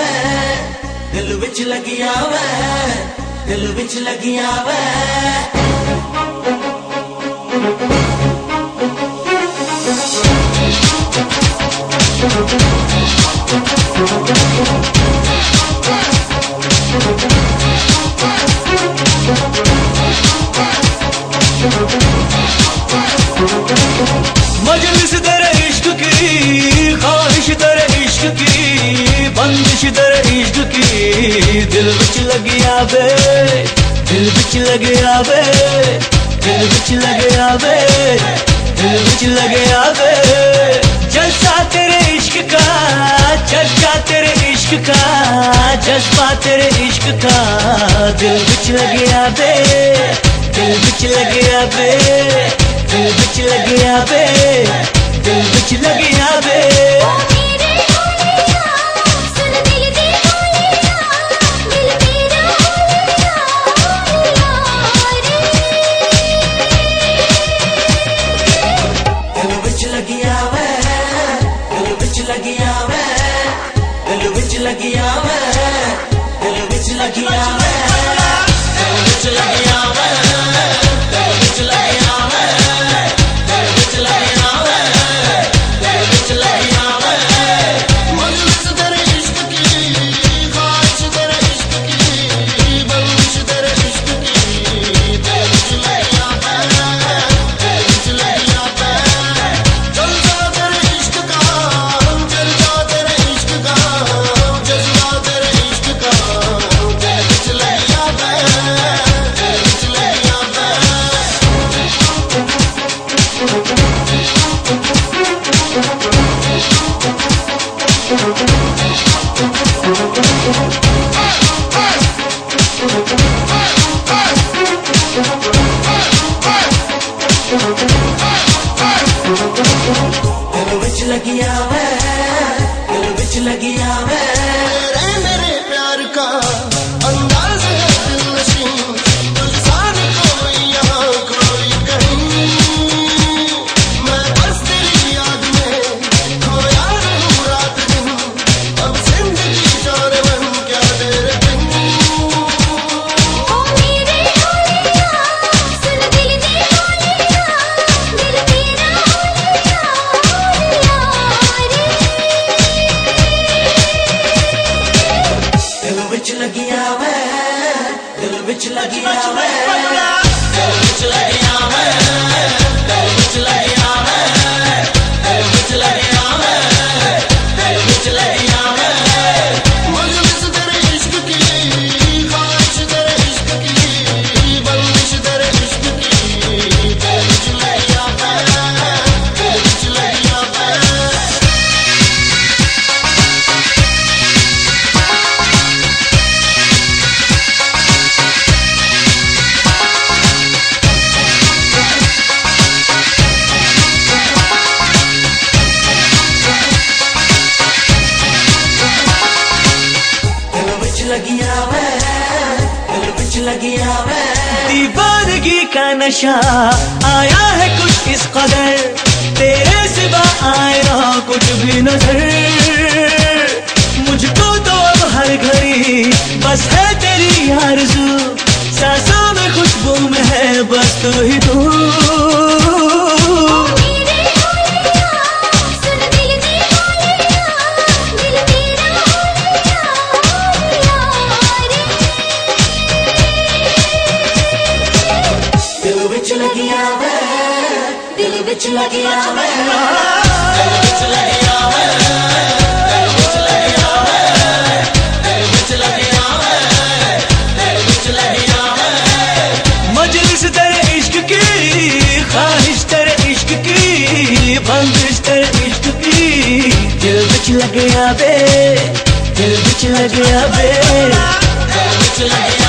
वे, दिल विच लगिया वे, दिल विच लगिया वे। मजलिस तेरे इश्क की, ख्वाहिश तेरे इश्क की, बंदिश तेरे इश्क की, दिल विच लगिया वे, दिल विच लगिया वे, दिल विच लगिया वे, दिल विच लगिया वे। जलसा तेरे इश्क का, चर्चा तेरे इश्क का, जज्बा तेरे इश्क का, दिल विच लगिया वे, दिल विच लगिया वे, दिल विच लगिया वे, दिल विच लगिया वे। दिल विच लगिया वे, दिल विच लगिया वे, दिल विच लगिया वे, दिल विच लगिया वे, दिल विच लगिया वे, दिल विच लगिया वे, दिल विच लगिया वे, दिल विच लगिया वे। मजलिस तेरे इश्क की, ख्वाहिश तेरे इश्क की, बंदिश तेरे इश्क की, दिल विच लगिया वे, दिल विच लगिया वे। जलसा तेरे इश्क का, चर्चा तेरे इश्क का, जज्बा तेरे इश्क का, दिल विच लगिया वे, दिल विच लगिया वे। दिल विच लगिया वे, दिल विच लगिया वे। मेरे प्यार का अंदाज है दिलनशीं, तुझसा न कोई यहाँ कोई कहीं, मैं बस तेरी याद में खोया रहूं रात दिन, अब जिंदगी जाने मन क्या तेरे बिन। दिल विच लगिया वे, दिल विच लगिया वे, दिल विच लगिया वे, दिल विच लगिया वे, दिल विच लगिया वे, दिल विच लगिया वे। मजलिस तेरे इश्क की, ख्वाहिश तेरे इश्क की, बंदिश तेरे इश्क की, दिल विच लगिया वे, दिल विच लगिया वे। दिल विच लगिया वे, दिल विच लगिया वे। दीवानगी का नशा आया है कुछ इस कदर, तेरे सिवा आए ना कुछ भी नजर। मुझको तो अब हर घड़ी बस है तेरी आरज़ू, सांसों में खुशबू में है बस तू ही तू। दिल विच लगिया वे, दिल विच लगिया वे, दिल विच लगिया वे, दिल विच लगिया वे, दिल विच लगिया वे, दिल विच लगिया वे। मजलिस तेरे इश्क की, ख्वाहिश तेरे इश्क की, बंदिश तेरे इश्क की, दिल विच लगिया वे, दिल विच लगिया वे, दिल विच लगिया